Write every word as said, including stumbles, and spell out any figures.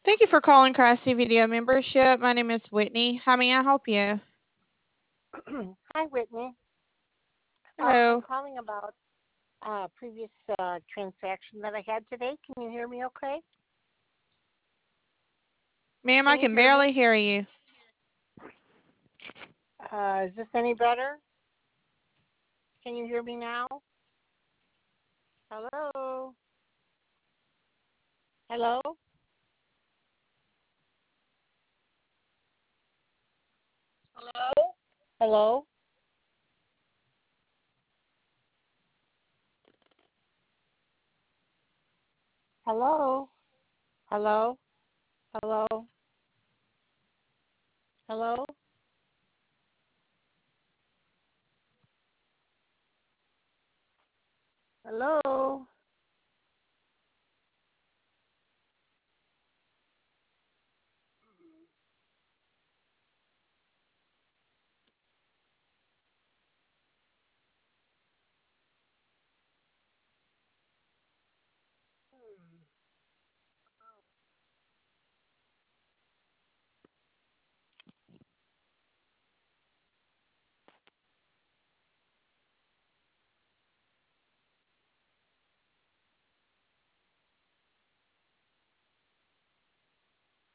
Thank you for calling Craftsy Video Membership. My name is Whitney. How may I help you? Hi, Whitney. Uh, I'm Hello. calling about uh, previous uh, transaction that I had today. Can you hear me okay? Ma'am, I Can you can hear me? barely hear you. Uh, is this any better? Can you hear me now? Hello? Hello? Hello? Hello? Hello? Hello? Hello? Hello? Hello?